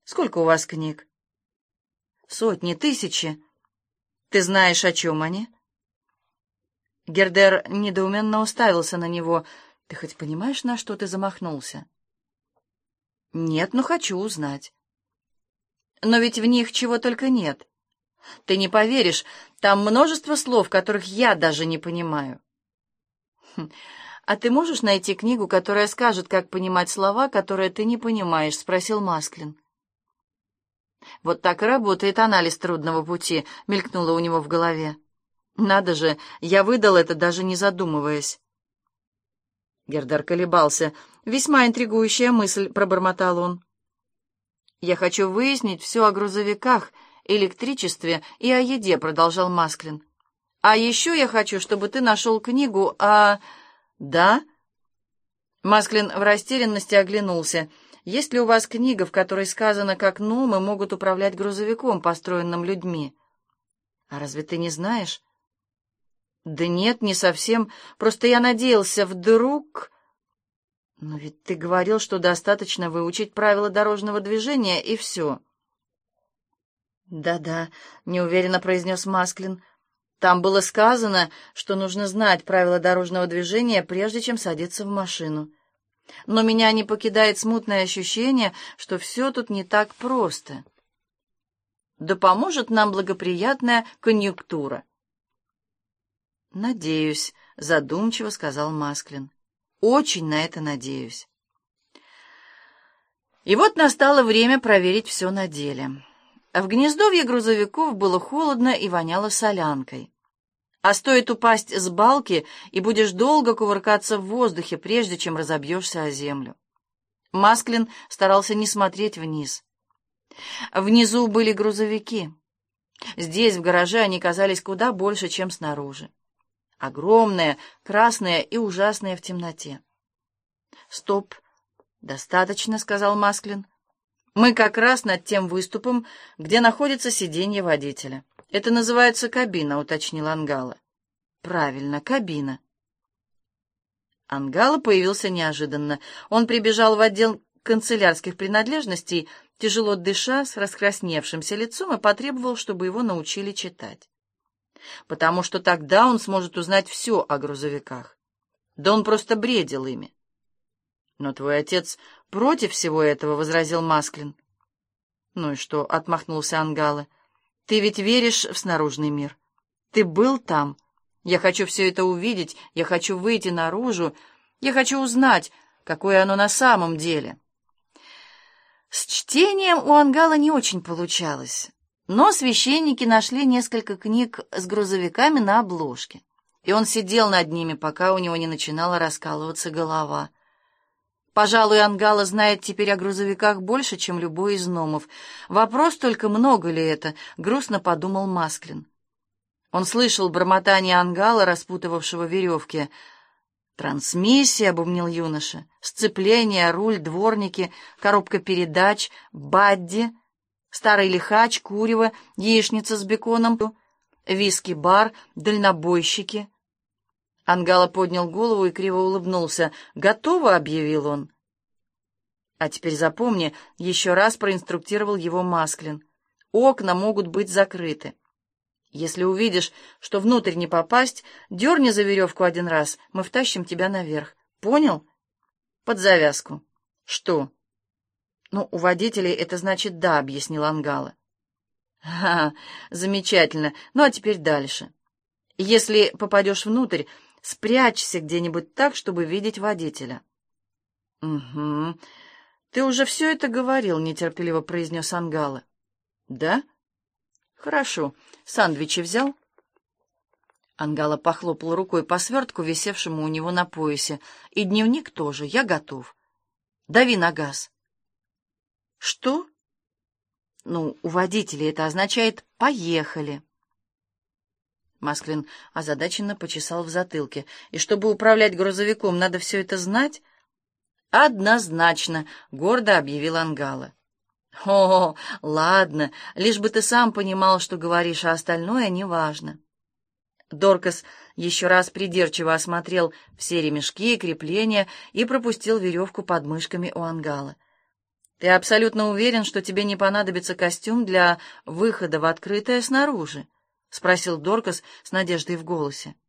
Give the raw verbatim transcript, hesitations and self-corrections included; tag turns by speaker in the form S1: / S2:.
S1: Сколько у вас книг? Сотни, тысячи. Ты знаешь, о чем они? Гердер недоуменно уставился на него. Ты хоть понимаешь, на что ты замахнулся? Нет, но хочу узнать. Но ведь в них чего только нет. Ты не поверишь, там множество слов, которых я даже не понимаю. Хм. А ты можешь найти книгу, которая скажет, как понимать слова, которые ты не понимаешь? Спросил Масклин. Вот так и работает анализ трудного пути, мелькнуло у него в голове. Надо же, я выдал это, даже не задумываясь. Гердер колебался. Весьма интригующая мысль, пробормотал он. Я хочу выяснить все о грузовиках, электричестве и о еде, продолжал Масклин. А еще я хочу, чтобы ты нашел книгу о... Да? Масклин в растерянности оглянулся. Есть ли у вас книга, в которой сказано, как гномы могут управлять грузовиком, построенным людьми? А разве ты не знаешь? Да нет, не совсем. Просто я надеялся, вдруг... Но ведь ты говорил, что достаточно выучить правила дорожного движения, и все. Да-да, неуверенно произнес Масклин. Там было сказано, что нужно знать правила дорожного движения, прежде чем садиться в машину. Но меня не покидает смутное ощущение, что все тут не так просто. Да поможет нам благоприятная конъюнктура. «Надеюсь», — задумчиво сказал Масклин. «Очень на это надеюсь». И вот настало время проверить все на деле. В гнездовье грузовиков было холодно и воняло солянкой. А стоит упасть с балки, и будешь долго кувыркаться в воздухе, прежде чем разобьешься о землю. Масклин старался не смотреть вниз. Внизу были грузовики. Здесь, в гараже, они казались куда больше, чем снаружи. Огромные, красные и ужасные в темноте. «Стоп, достаточно», — сказал Масклин. «Мы как раз над тем выступом, где находится сиденье водителя. Это называется кабина», — уточнил Ангало. «Правильно, кабина». Ангало появился неожиданно. Он прибежал в отдел канцелярских принадлежностей, тяжело дыша, с раскрасневшимся лицом, и потребовал, чтобы его научили читать. Потому что тогда он сможет узнать все о грузовиках. Да он просто бредил ими. «Но твой отец против всего этого», — возразил Масклин. «Ну и что?» — отмахнулся Ангало. «Ты ведь веришь в снаружный мир. Ты был там. Я хочу все это увидеть, я хочу выйти наружу, я хочу узнать, какое оно на самом деле». С чтением у Ангало не очень получалось. Но священники нашли несколько книг с грузовиками на обложке, и он сидел над ними, пока у него не начинала раскалываться голова. Пожалуй, Ангало знает теперь о грузовиках больше, чем любой из гномов. Вопрос только, много ли это, грустно подумал Масклин. Он слышал бормотание Ангало, распутывавшего веревки. «Трансмиссия», — обумнил юноша, — «сцепление, руль, дворники, коробка передач, бадди». Старый лихач, курево, яичница с беконом, виски-бар, дальнобойщики. Ангало поднял голову и криво улыбнулся. «Готово», — объявил он. «А теперь запомни», — еще раз проинструктировал его Масклин. «Окна могут быть закрыты. Если увидишь, что внутрь не попасть, дерни за веревку один раз, мы втащим тебя наверх. Понял? Под завязку». «Что?» «Ну, у водителей это значит «да», — объяснил Ангало. «Ха, замечательно. Ну, а теперь дальше. Если попадешь внутрь, спрячься где-нибудь так, чтобы видеть водителя». «Угу. Ты уже все это говорил», — нетерпеливо произнес Ангало. «Да? Хорошо. Сандвичи взял?» Ангало похлопал рукой по свертку, висевшему у него на поясе. «И дневник тоже. Я готов. Дави на газ». «Что?» «Ну, у водителей это означает «поехали». Масклин озадаченно почесал в затылке. «И чтобы управлять грузовиком, надо все это знать?» «Однозначно», — гордо объявил Ангало. «О, ладно, лишь бы ты сам понимал, что говоришь, а остальное неважно». Доркас еще раз придирчиво осмотрел все ремешки и крепления и пропустил веревку под мышками у Ангало. «Ты абсолютно уверен, что тебе не понадобится костюм для выхода в открытое снаружи?» — спросил Доркас с надеждой в голосе.